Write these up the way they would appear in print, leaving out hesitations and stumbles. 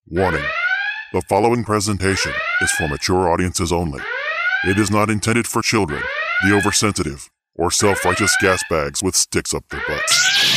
Warning. The following presentation is for mature audiences only. It is not intended for children, the oversensitive, or self-righteous gas bags with sticks up their butts.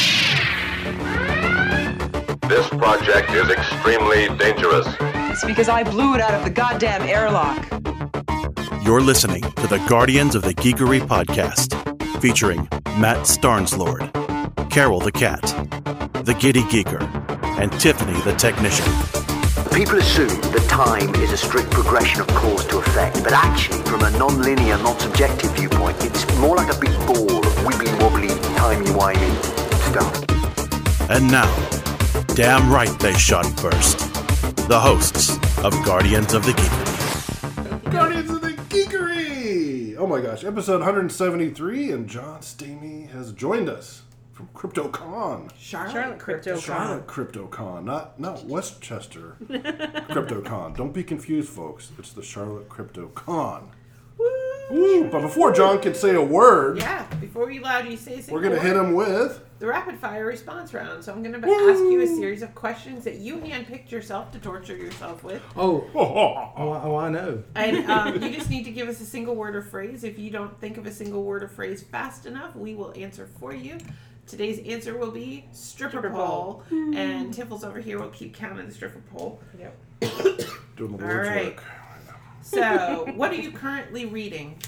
This project is extremely dangerous. It's because I blew it out of the goddamn airlock. You're listening to the Guardians of the Geekery podcast, featuring Matt Starnslord, Carol the Cat, the Giddy Geeker, and Tiffany the Technician. People assume that time is a strict progression of cause to effect, but actually, from a non-linear, non-subjective viewpoint, it's more like a big ball of wibbly-wobbly, timey-wimey stuff. And now, damn right they shot first, the hosts of Guardians of the Geekery. Guardians of the Geekery! Oh my gosh, episode 173, and John Stamey has joined us from CryptoCon. Charlotte CryptoCon. Charlotte CryptoCon, not Westchester CryptoCon. Don't be confused, folks. It's the Charlotte CryptoCon. Woo! But before John can say a word, before we allow you to say we're going to hit him with the rapid fire response round. So I'm going to ask you a series of questions that you handpicked yourself to torture yourself with. I know. And you just need to give us a single word or phrase. If you don't think of a single word or phrase fast enough, we will answer for you. Today's answer will be stripper pole. And Tiffles over here will keep counting the stripper pole. Yep. doing the Lord's work. So, what are you currently reading?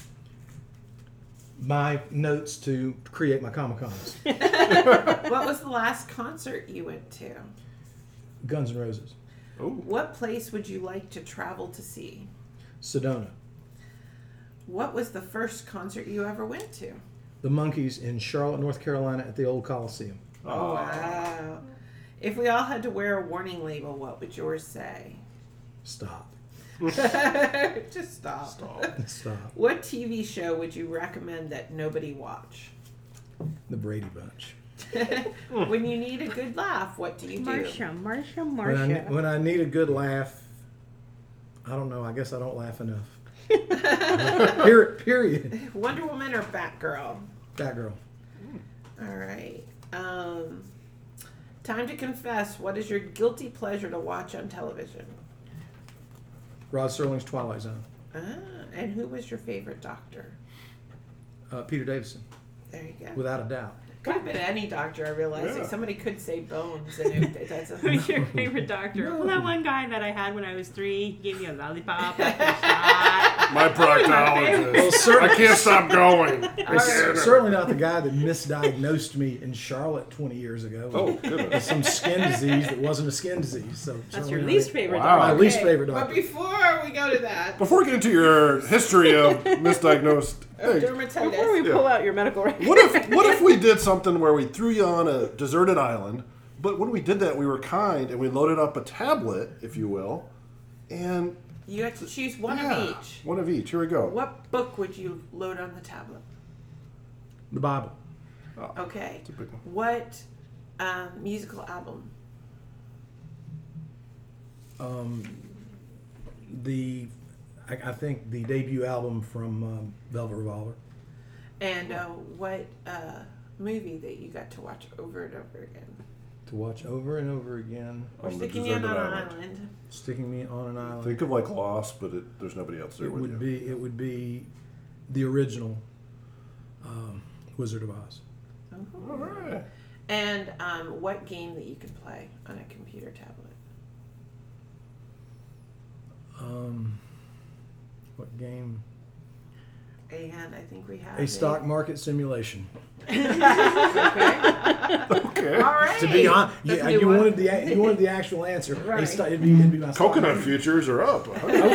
My notes to create my Comic-Cons. What was the last concert you went to? Guns N' Roses. Oh. What place would you like to travel to see? Sedona. What was the first concert you ever went to? The Monkees in Charlotte, North Carolina at the old Coliseum. Oh, wow. If we all had to wear a warning label, what would yours say? Stop. Just stop. Stop. What TV show would you recommend that nobody watch? The Brady Bunch. When you need a good laugh, what do you do? Marsha. When I need a good laugh, I don't know. I guess I don't laugh enough. Period. Wonder Woman or Batgirl? Batgirl. All right. Time to confess. What is your guilty pleasure to watch on television? Rod Serling's Twilight Zone. And who was your favorite doctor? Peter Davison. There you go. Without a doubt. Could have been any doctor, I realize. Yeah. Like somebody could say Bones. And that's Who's your favorite doctor? Well, that one guy that I had when I was 3 gave me a lollipop after a shot. My proctologist. I can't stop going. It's certainly not the guy that misdiagnosed me in Charlotte 20 years ago. Oh, goodness. With some skin disease that wasn't a skin disease. So That's your least favorite Wow. My doctor. least favorite But doctor. before we go to that, Before we get into your history of misdiagnosed things, dermatitis. Before we pull out your medical record. what if we did something where we threw you on a deserted island, but when we did that, we were kind and we loaded up a tablet, if you will, and You have to choose one of each. One of each. Here we go. What book would you load on the tablet? The Bible. Okay. It's a big one. What musical album? I think the debut album from Velvet Revolver. And what movie that you got to watch over and over again? To watch over and over again. Or On the sticking you on deserted an island. island? Sticking me on an island. Think of like Lost, but there's nobody else there It with you. would be the original Wizard of Oz. All right. And what game that you can play on a computer tablet? What game? And I think we have A stock market simulation. Okay. All right. To be honest, That's a you new one. wanted the actual answer. Right. It'd be my stock Coconut market. futures are up.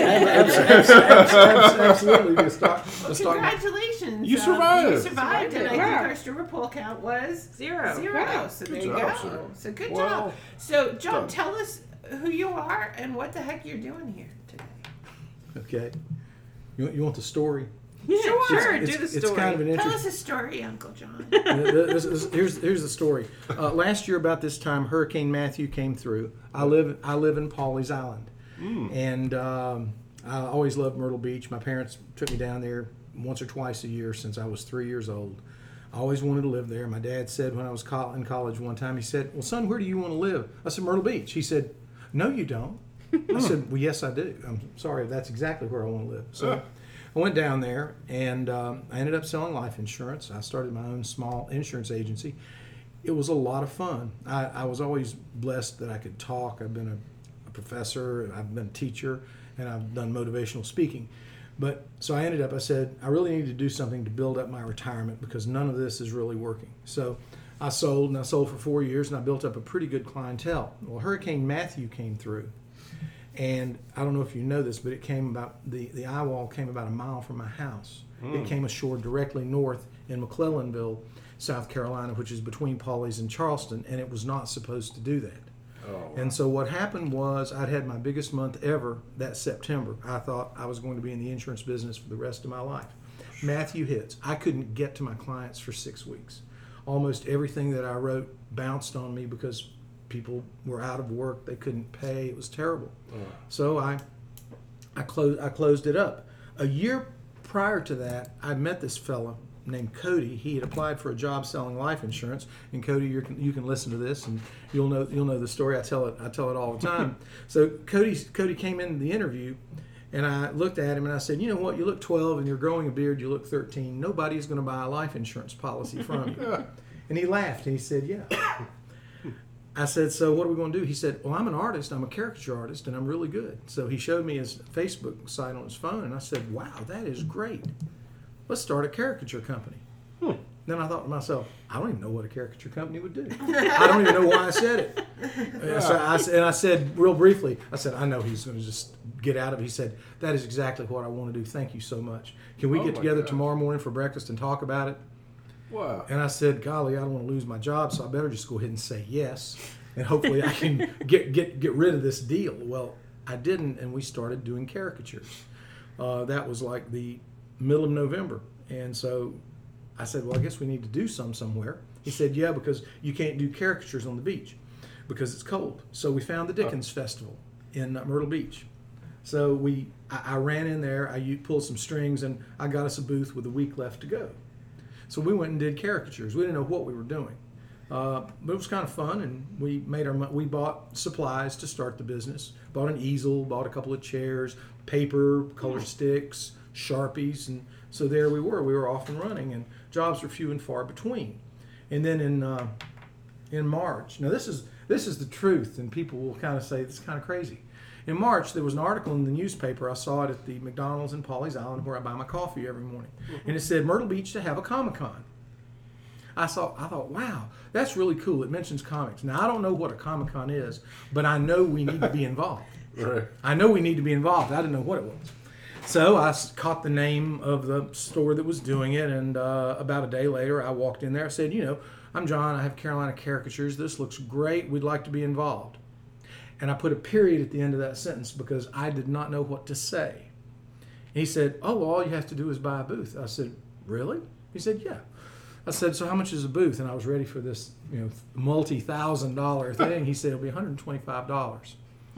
Absolutely, the stock. Congratulations. You survived. You survived, and I think Wow. our stripper pole count was 0. Zero. So there you job, go. sir. So good Well job. So, John, done. tell us who you are and what the heck you're doing here today. Okay. You want the story? Yeah, sure. It's Do the story. It's kind of an Tell interesting. us a story, Uncle John. Here's the story. Last year about this time, Hurricane Matthew came through. I live in Pawleys Island, and I always loved Myrtle Beach. My parents took me down there once or twice a year since I was 3 years old. I always wanted to live there. My dad said when I was in college one time, he said, "Well, son, where do you want to live?" I said, "Myrtle Beach." He said, "No, you don't." I said, well, yes, I do. I'm sorry, that's exactly where I want to live. So I went down there, and I ended up selling life insurance. I started my own small insurance agency. It was a lot of fun. I was always blessed that I could talk. I've been a professor, I've been a teacher, and I've done motivational speaking. But so I said, I really need to do something to build up my retirement because none of this is really working. So I sold for 4 years, and I built up a pretty good clientele. Well, Hurricane Matthew came through, and I don't know if you know this, but it came about, the eye wall came about a mile from my house. It came ashore directly north in McClellanville, South Carolina, which is between Pawleys and Charleston, and it was not supposed to do that. Oh, wow. And so what happened was I'd had my biggest month ever that September. I thought I was going to be in the insurance business for the rest of my life. Matthew hits. I couldn't get to my clients for 6 weeks. Almost everything that I wrote bounced on me because people were out of work. They couldn't pay. It was terrible. So I closed it up. A year prior to that, I met this fella named Cody. He had applied for a job selling life insurance. And Cody, you can listen to this, and you'll know the story. I tell it all the time. So Cody came in the interview, and I looked at him and I said, you know what? You look 12 and you're growing a beard. You look 13. Nobody's going to buy a life insurance policy from you. And he laughed and he said, yeah. I said, so what are we going to do? He said, well, I'm an artist. I'm a caricature artist, and I'm really good. So he showed me his Facebook site on his phone, and I said, wow, that is great. Let's start a caricature company. Then I thought to myself, I don't even know what a caricature company would do. I don't even know why I said it. And I said real briefly, I said, I know he's going to just get out of it. He said, that is exactly what I want to do. Thank you so much. Can we get together tomorrow morning for breakfast and talk about it? Wow. And I said, golly, I don't want to lose my job, so I better just go ahead and say yes. And hopefully I can get rid of this deal. Well, I didn't, and we started doing caricatures. That was like the middle of November. And so I said, well, I guess we need to do somewhere. He said, yeah, because you can't do caricatures on the beach because it's cold. So we found the Dickens Festival in Myrtle Beach. So I ran in there, I pulled some strings, and I got us a booth with a week left to go. So we went and did caricatures. We didn't know what we were doing. But it was kind of fun, and we bought supplies to start the business. Bought an easel, bought a couple of chairs, paper, color sticks, Sharpies, and so there we were. We were off and running, and jobs were few and far between. And then in March, now this is the truth, and people will kind of say this is kind of crazy. In March, there was an article in the newspaper. I saw it at the McDonald's in Pawleys Island where I buy my coffee every morning, and it said Myrtle Beach to have a Comic-Con. I thought, wow, that's really cool. It mentions comics. Now, I don't know what a Comic-Con is, but I know we need to be involved. Right. I know we need to be involved. I didn't know what it was. So I caught the name of the store that was doing it, and about a day later, I walked in there. I said, I'm John. I have Carolina Caricatures. This looks great. We'd like to be involved. And I put a period at the end of that sentence because I did not know what to say. And he said, oh, well, all you have to do is buy a booth. I said, really? He said, yeah. I said, so how much is a booth? And I was ready for this, multi-$1,000 thing. He said, it'll be $125.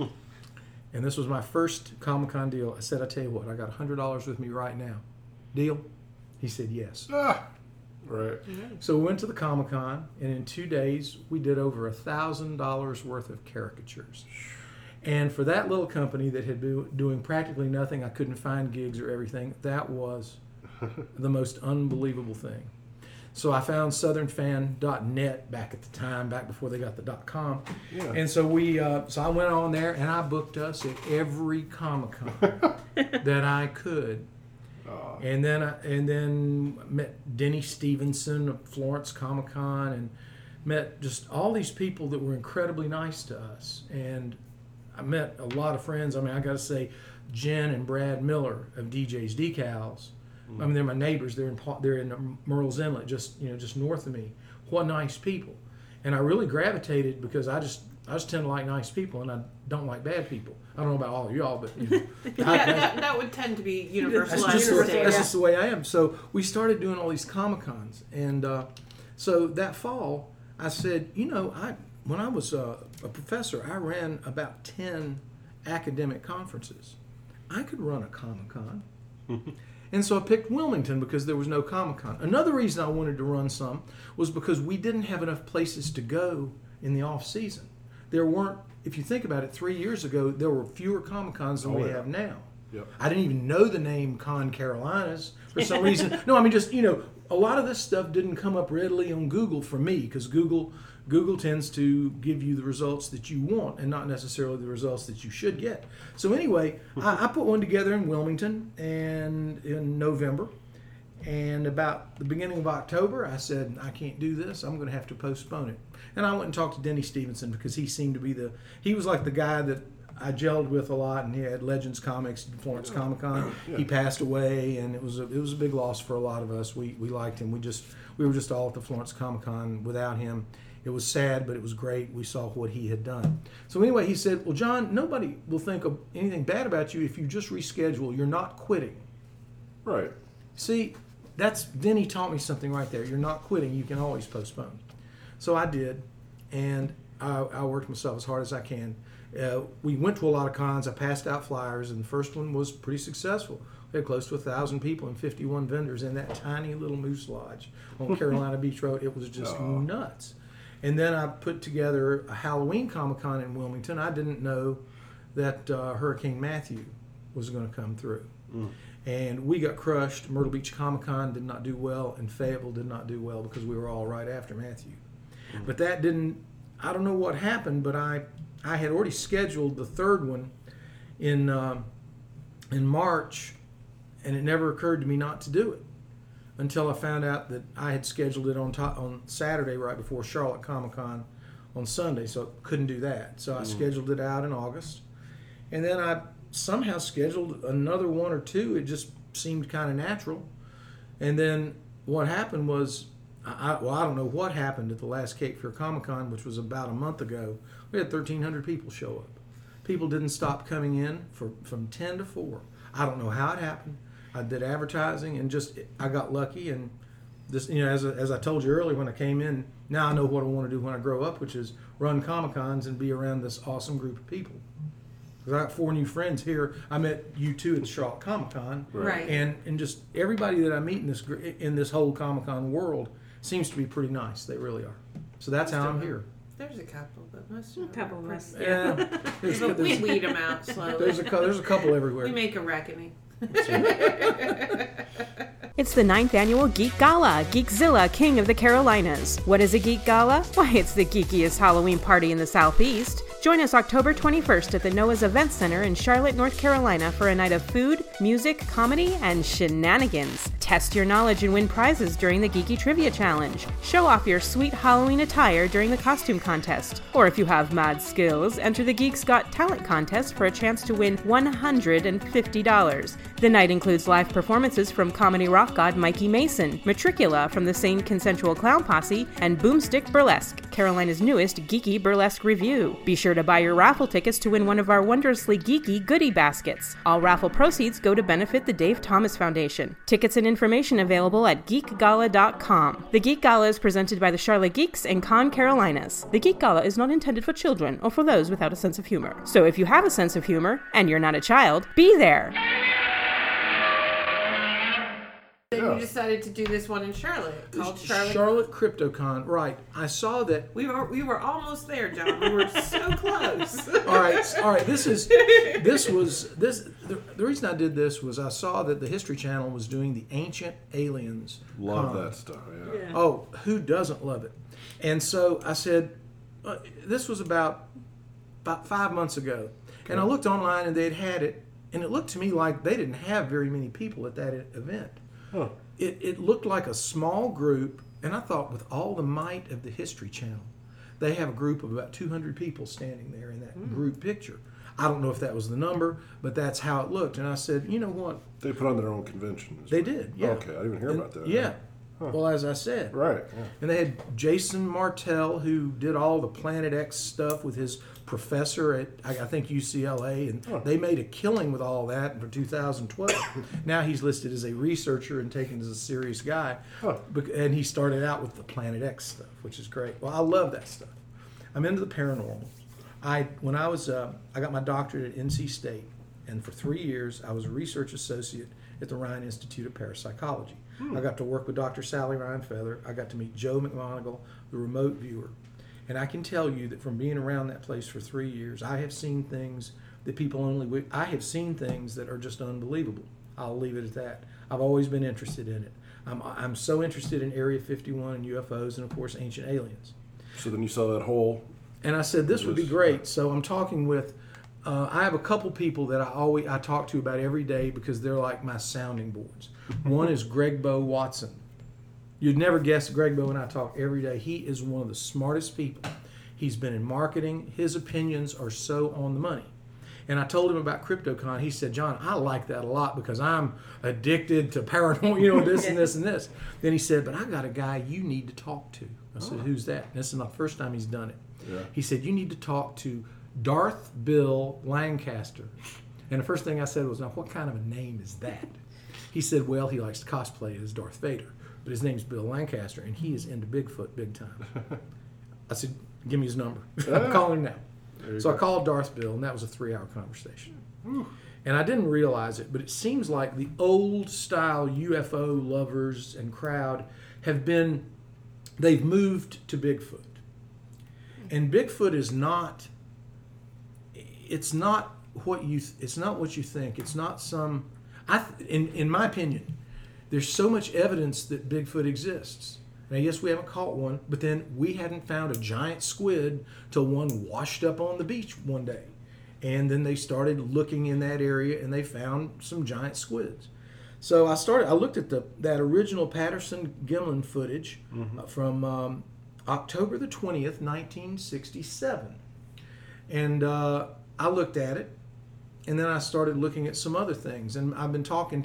And this was my first Comic-Con deal. I said, I tell you what, I got $100 with me right now. Deal? He said, yes. Right. So we went to the Comic-Con, and in 2 days, we did over $1,000 worth of caricatures. And for that little company that had been doing practically nothing, I couldn't find gigs or everything, that was the most unbelievable thing. So I found southernfan.net back at the time, back before they got the .com. Yeah. And so so I went on there and I booked us at every Comic-Con that I could. And then met Denny Stevenson of Florence Comic-Con and met just all these people that were incredibly nice to us. And I met a lot of friends. I mean, I got to say, Jen and Brad Miller of DJ's Decals. I mean, they're my neighbors. They're in Murrells Inlet, just north of me. What nice people! And I really gravitated because I just tend to like nice people, and I don't like bad people. I don't know about all of y'all, but that would tend to be universal. That's just the way I am. So we started doing all these Comic-Cons, and so that fall I said, when I was a professor, I ran about 10 academic conferences. I could run a Comic-Con. And so I picked Wilmington because there was no Comic-Con. Another reason I wanted to run some was because we didn't have enough places to go in the off season. There weren't if you think about it, 3 years ago, there were fewer Comic-Cons than we have now. Yep. I didn't even know the name Con Carolinas for some reason. No, I mean, just, a lot of this stuff didn't come up readily on Google for me, because Google tends to give you the results that you want and not necessarily the results that you should get. So anyway, I put one together in Wilmington and in November. And about the beginning of October, I said, I can't do this. I'm going to have to postpone it. And I went and talked to Denny Stevenson, because he seemed to be he was like the guy that I gelled with a lot, and he had Legends Comics at Florence Comic Con. He passed away, and it was a big loss for a lot of us. We liked him. We were just all at the Florence Comic Con without him. It was sad, but it was great. We saw what he had done. So anyway, he said, well, John, nobody will think of anything bad about you if you just reschedule. You're not quitting. Right. See, then he taught me something right there. You're not quitting. You can always postpone. So I did, and I worked myself as hard as I can. We went to a lot of cons. I passed out flyers, and the first one was pretty successful. We had close to 1,000 people and 51 vendors in that tiny little Moose Lodge on Carolina Beach Road. It was just nuts. And then I put together a Halloween Comic-Con in Wilmington. I didn't know that Hurricane Matthew was going to come through. And we got crushed. Myrtle Beach Comic-Con did not do well, and Fayetteville did not do well, because we were all right after Matthew. But that didn't, I don't know what happened, but I had already scheduled the third one in March, and it never occurred to me not to do it until I found out that I had scheduled it on Saturday right before Charlotte Comic-Con on Sunday, so I couldn't do that. So I scheduled it out in August, and then I somehow scheduled another one or two. It just seemed kind of natural. And then what happened was, I don't know what happened at the last Cape Fear Comic-Con, which was about a month ago. We had 1,300 people show up. People didn't stop coming in from 10 to 4. I don't know how it happened. I did advertising, and I got lucky. And this, as I told you earlier when I came in, now I know what I want to do when I grow up, which is run Comic-Cons and be around this awesome group of people. Because I got 4 new friends here. I met you two at the Charlotte Comic-Con. Right. And just everybody that I meet in this whole Comic-Con world seems to be pretty nice. They really are. So that's how I'm here. There's a couple, but most of them couple are less. Yeah. we weed them out slowly. There's a couple everywhere. We make a reckoning. It's the 9th annual Geek Gala, Geekzilla, King of the Carolinas. What is a Geek Gala? Why, it's the geekiest Halloween party in the Southeast. Join us October 21st at the Noah's Event Center in Charlotte, North Carolina for a night of food, music, comedy, and shenanigans. Test your knowledge and win prizes during the Geeky Trivia Challenge. Show off your sweet Halloween attire during the costume contest. Or if you have mad skills, enter the Geeks Got Talent contest for a chance to win $150. The night includes live performances from comedy rock god Mikey Mason, Matricula from the Sane Consensual Clown Posse, and Boomstick Burlesque, Carolina's newest geeky burlesque review. Be sure to buy your raffle tickets to win one of our wondrously geeky goodie baskets. All raffle proceeds go to benefit the Dave Thomas Foundation. Tickets and information available at geekgala.com. The Geek Gala is presented by the Charlotte Geeks and Con Carolinas. The Geek Gala is not intended for children or for those without a sense of humor. So if you have a sense of humor and you're not a child, be there. Then you decided to do this one in Charlotte, called Charlotte CryptoCon. Right. I saw that. We were almost there, John. We were so close. All right. The reason I did this was I saw that the History Channel was doing the Ancient Aliens. Love that stuff. Yeah. Oh, who doesn't love it? And so I said, this was about 5 months ago, and I looked online and they'd had it, and it looked to me like they didn't have very many people at that event. Huh. It looked like a small group, and I thought, with all the might of the History Channel, they have a group of about 200 people standing there in that group picture. I don't know if that was the number, but that's how it looked. And I said, you know what? They put on their own convention. They did, yeah. Okay, I didn't even hear about that. Yeah. Huh. Well, as I said. Right. Yeah. And they had Jason Martell, who did all the Planet X stuff with his professor at, I think, UCLA. And they made a killing with all that for 2012. Now he's listed as a researcher and taken as a serious guy. Huh. And he started out with the Planet X stuff, which is great. Well, I love that stuff. I'm into the paranormal. I got my doctorate at NC State, and for 3 years I was a research associate at the Ryan Institute of Parapsychology. I got to work with Dr. Sally Ryan Feather. I got to meet Joe McMoneagle, the remote viewer. And I can tell you that from being around that place for 3 years, I have seen things that I have seen things that are just unbelievable. I'll leave it at that. I've always been interested in it. I'm so interested in Area 51 and UFOs and, of course, ancient aliens. So then you saw that whole... And I said, this would be great. So I'm talking with... I have a couple people that I talk to about every day because they're like my sounding boards. One is Greg Bo Watson. You'd never guess Greg Bo and I talk every day. He is one of the smartest people. He's been in marketing. His opinions are so on the money. And I told him about CryptoCon. He said, John, I like that a lot because I'm addicted to paranormal, this and this and this. Then he said, but I got a guy you need to talk to. I said, who's that? This is not the first time he's done it. Yeah. He said, you need to talk to Darth Bill Lancaster. And the first thing I said was, now, what kind of a name is that? He said, well, he likes to cosplay as Darth Vader, but his name's Bill Lancaster, and he is into Bigfoot big time. I said, give me his number. I'm calling him now. So I called Darth Bill, and that was a 3-hour conversation. And I didn't realize it, but it seems like the old-style UFO lovers and crowd they've moved to Bigfoot. And Bigfoot is not, it's not what you think. It's not some, in my opinion, there's so much evidence that Bigfoot exists. Now, yes, we haven't caught one, but then we hadn't found a giant squid till one washed up on the beach one day. And then they started looking in that area and they found some giant squids. So I looked at that original Patterson-Gimlin footage from October the 20th, 1967. And I looked at it, and then I started looking at some other things. And I'm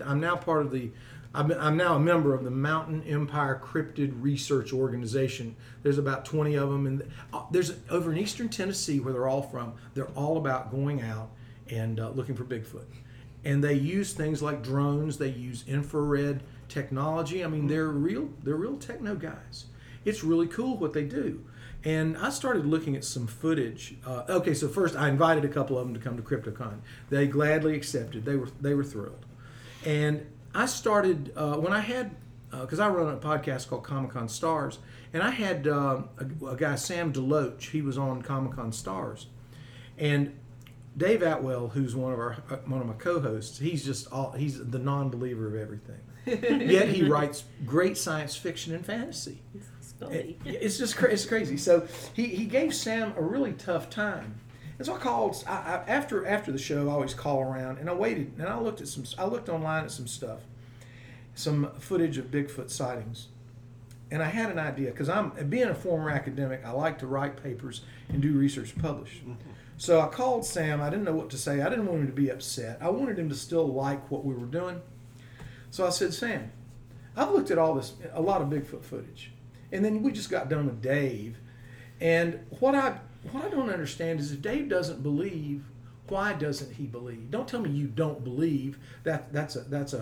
now a member of the Mountain Empire Cryptid Research Organization. There's about 20 of them, and there's over in eastern Tennessee where they're all from. They're all about going out and looking for Bigfoot. And they use things like drones. They use infrared technology. I mean, they're real techno guys. It's really cool what they do. And I started looking at some footage. So first I invited a couple of them to come to CryptoCon. They gladly accepted. They were thrilled. And I started when I had, because I run a podcast called Comic-Con Stars, and I had a guy, Sam DeLoach. He was on Comic-Con Stars, and Dave Atwell, who's one of my co-hosts, he's the non-believer of everything. Yet he writes great science fiction and fantasy. It's just it's crazy. So he gave Sam a really tough time. And so I called after the show. I always call around, and I waited, and I looked online at some stuff, some footage of Bigfoot sightings, and I had an idea because being a former academic, I like to write papers and do research and publish. So I called Sam. I didn't know what to say. I didn't want him to be upset. I wanted him to still like what we were doing. So I said, Sam, I've looked at a lot of Bigfoot footage, and then we just got done with Dave, and what I don't understand is if Dave doesn't believe, why doesn't he believe? Don't tell me you don't believe. That's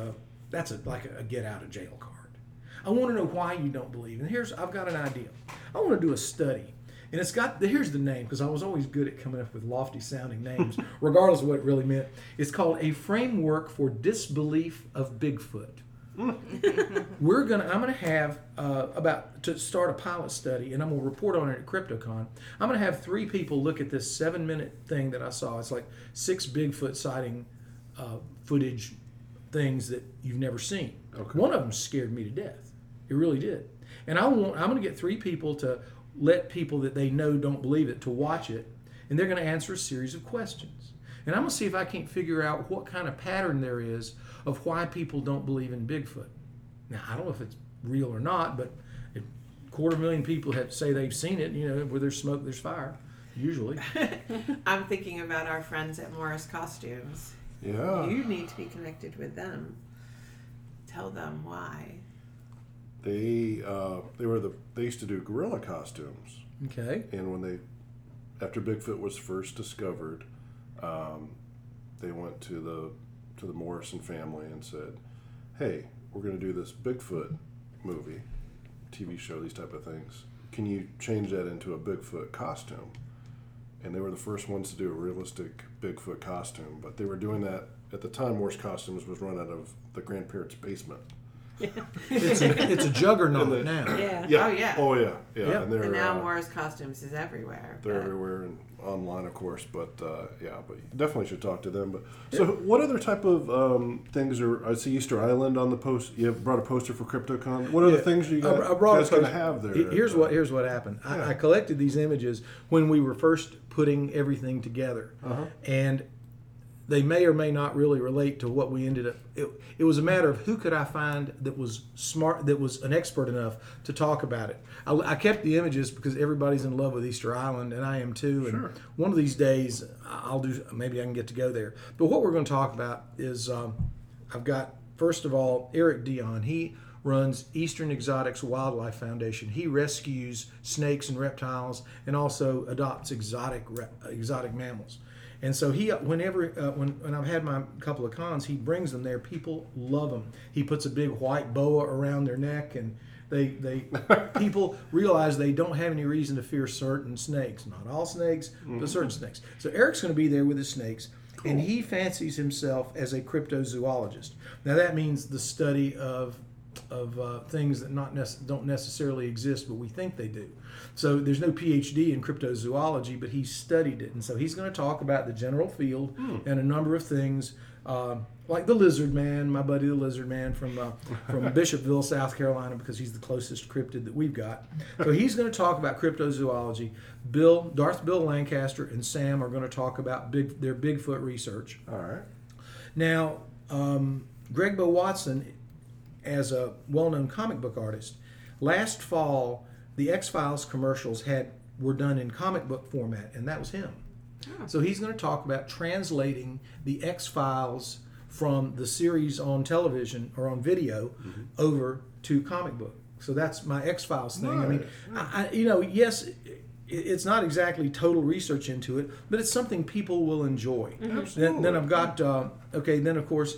like a get out of jail card. I want to know why you don't believe. And I've got an idea. I want to do a study. And here's the name, because I was always good at coming up with lofty sounding names, regardless of what it really meant. It's called A Framework for Disbelief of Bigfoot. I'm gonna have to start a pilot study, and I'm gonna report on it at CryptoCon. I'm gonna have 3 people look at this 7-minute thing that I saw. It's like 6 Bigfoot sighting footage things that you've never seen. Okay. One of them scared me to death. It really did. And I'm gonna get 3 people to let people that they know don't believe it to watch it, and they're gonna answer a series of questions. And I'm gonna see if I can't figure out what kind of pattern there is of why people don't believe in Bigfoot. Now, I don't know if it's real or not, but 250,000 people say they've seen it. Where there's smoke, there's fire, usually. I'm thinking about our friends at Morris Costumes. Yeah. You need to be connected with them. Tell them why. They used to do gorilla costumes. Okay. And after Bigfoot was first discovered, they went to the Morrison family and said, hey, we're going to do this Bigfoot movie, TV show, these type of things. Can you change that into a Bigfoot costume? And they were the first ones to do a realistic Bigfoot costume, but they were doing that at the time. Morris Costumes was run out of the grandparents' basement. It's a juggernaut now. Yeah. Yeah. Oh yeah. Oh yeah. Yeah. Yep. And they're And now Morris Costumes is everywhere. they're but- everywhere and online, of course. But but you definitely should talk to them. But so, what other type of things are? I see Easter Island on the post. You have brought a poster for CryptoCon. What are the things you guys going to have there? Here's what happened. I collected these images when we were first putting everything together, and they may or may not really relate to what we ended up. It was a matter of who could I find that was smart, that was an expert enough to talk about it. I kept the images because everybody's in love with Easter Island, and I am too. And one of these days, maybe I can get to go there. But what we're going to talk about is I've got, first of all, Eric Dion. He runs Eastern Exotics Wildlife Foundation. He rescues snakes and reptiles and also adopts exotic mammals. And so when I've had my couple of cons, he brings them there. People love them. He puts a big white boa around their neck, and people realize they don't have any reason to fear certain snakes. Not all snakes, but certain snakes. So Eric's going to be there with his snakes, and he fancies himself as a cryptozoologist. Now that means the study of things that don't necessarily exist, but we think they do. So there's no PhD in cryptozoology, but he studied it, and so he's going to talk about the general field and a number of things, like the lizard man, my buddy the lizard man from Bishopville, South Carolina, because he's the closest cryptid that we've got. So he's going to talk about cryptozoology. Darth Bill Lancaster and Sam are going to talk about their Bigfoot research. All right. Now, Greg Bo Watson, as a well-known comic book artist, last fall the X-Files commercials were done in comic book format, and that was him. So he's going to talk about translating the X-Files from the series on television or on video over to comic book. So that's my X-Files thing. Right. I mean, yes, it's not exactly total research into it, but it's something people will enjoy. Then I've got, then of course,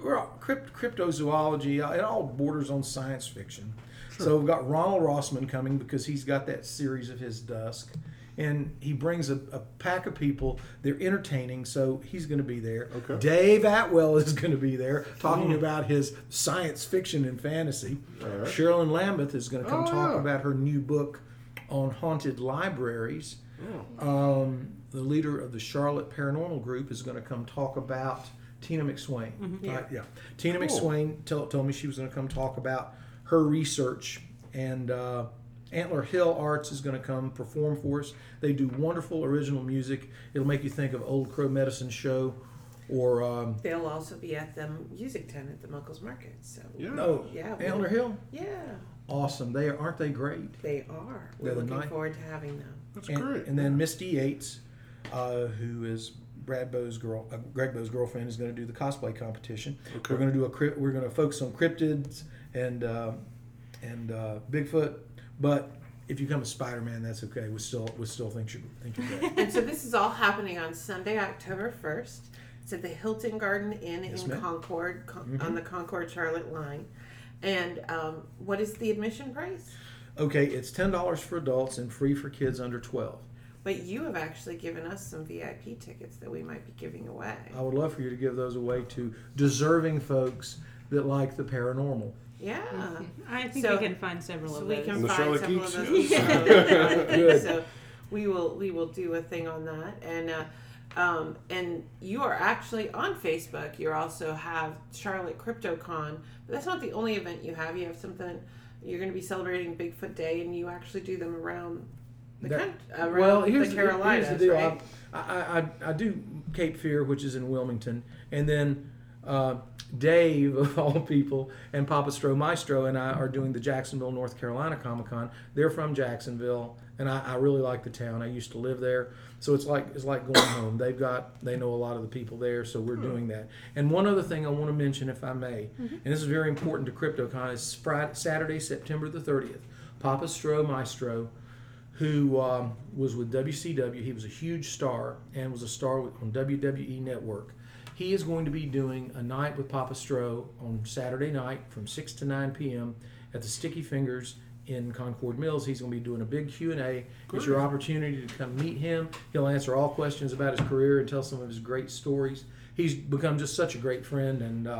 cryptozoology, it all borders on science fiction. So we've got Ronald Rossman coming because he's got that series of his Dusk. And he brings a pack of people. They're entertaining, so he's going to be there. Okay. Dave Atwell is going to be there talking about his science fiction and fantasy. Right. Sherilyn Lambeth is going to come talk about her new book on haunted libraries. The leader of the Charlotte Paranormal Group is going to come talk about Tina McSwain. Tina McSwain told me she was going to come talk about her research, and Antler Hill Arts is going to come perform for us. They do wonderful original music. It'll make you think of Old Crow Medicine Show, or they'll also be at the music tent at the Muckles Market. So Antler Hill. Yeah. Awesome. Aren't they great? They are. We're looking forward to having them. That's great. And then Misty Yates, who is Greg Bo's girlfriend, is going to do the cosplay competition. Okay. We're going to focus on cryptids and Bigfoot, but if you come as Spider-Man, that's okay. We still think you're great. And so this is all happening on Sunday, October 1st. It's at the Hilton Garden Inn in Concord, on the Concord-Charlotte line. And what is the admission price? Okay, it's $10 for adults and free for kids under 12. But you have actually given us some VIP tickets that we might be giving away. I would love for you to give those away to deserving folks that like the paranormal. Yeah. I think we can find several of those. We can the find Charlotte several Geeks? of those. Good. So we will do a thing on that. And you are actually on Facebook. You also have Charlotte CryptoCon, but that's not the only event you have. You have something. You're going to be celebrating Bigfoot Day, and you actually do them around the Carolinas. Here's the deal. Right? I do Cape Fear, which is in Wilmington, and then Dave, of all people, and Papa Stro Maestro and I are doing the Jacksonville, North Carolina Comic-Con. They're from Jacksonville, and I really like the town. I used to live there, so it's like going home. They know a lot of the people there, so we're doing that. And one other thing I want to mention, if I may, and this is very important to CryptoCon, is Saturday, September the 30th. Papa Stro Maestro, who was with WCW, he was a huge star and was a star on WWE Network. He is going to be doing a night with Papa Stro on Saturday night from 6 to 9 p.m. at the Sticky Fingers in Concord Mills. He's going to be doing a big Q&A. It's your opportunity to come meet him. He'll answer all questions about his career and tell some of his great stories. He's become just such a great friend, and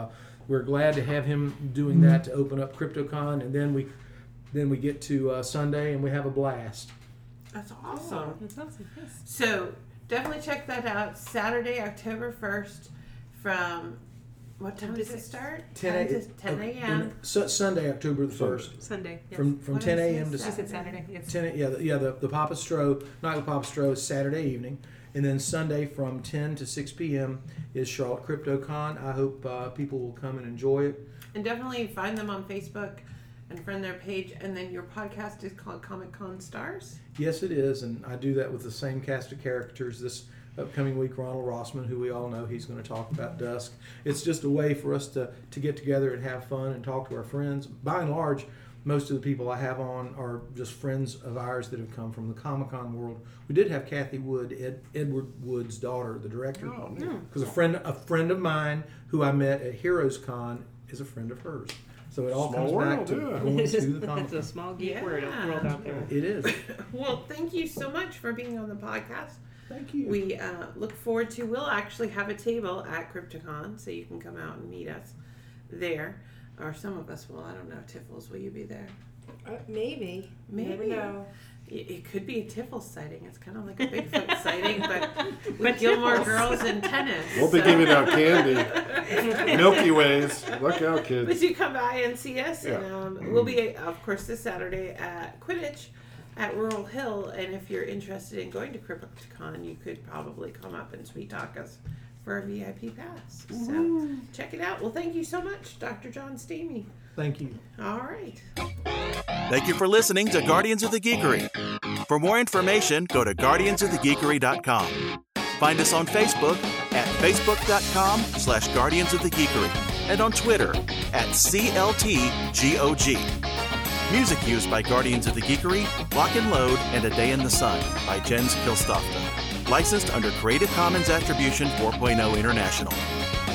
we're glad to have him doing that to open up CryptoCon, and then we get to Sunday and we have a blast. That's awesome. That's awesome. Yes. So definitely check that out. Saturday, October 1st, from what time does it start? 10 a.m. Sunday, October the 1st. Sunday. Yes. From What 10 is a.m. to this? She said Saturday. Yes. 10. The Papa Stro, Night with Papa Stro is Saturday evening, and then Sunday from 10 to 6 p.m. is Charlotte CryptoCon. I hope people will come and enjoy it. And definitely find them on Facebook and friend their page. And then your podcast is called Comic Con Stars. Yes, it is, and I do that with the same cast of characters. This upcoming week, Ronald Rossman, who we all know, he's going to talk about Dusk. It's just a way for us to get together and have fun and talk to our friends. By and large, most of the people I have on are just friends of ours that have come from the Comic-Con world. We did have Kathy Wood, Edward Wood's daughter, the director. Because a friend of mine who I met at Heroes Con is a friend of hers. So it all Small comes back world, to yeah. going to the That's Comic-Con. a small geek Yeah. world out there. It is. Well, thank you so much for being on the podcast. Thank you. We look forward to, we'll actually have a table at CryptoCon, so you can come out and meet us there. Or some of us will. I don't know. Tiffles, will you be there? Maybe. Maybe. Never know. It could be a Tiffles sighting. It's kind of like a Bigfoot sighting, but with Gilmore Tiffles. Girls and tennis. We'll be giving out candy. Milky Ways. Look out, But kids. you come by and see us. Yeah. And, we'll be, of course, this Saturday at Quidditch at Rural Hill. And if you're interested in going to CryptoCon, you could probably come up and sweet talk us for a VIP pass. So check it out. Well, thank you so much, Dr. John Steamy. Thank you. All right. Thank you for listening to Guardians of the Geekery. For more information, go to guardiansofthegeekery.com. Find us on Facebook at facebook.com/Guardians of the Geekery and on Twitter at CLTGOG. Music used by Guardians of the Geekery, Lock and Load, and A Day in the Sun by Jens Kilstofta. Licensed under Creative Commons Attribution 4.0 International.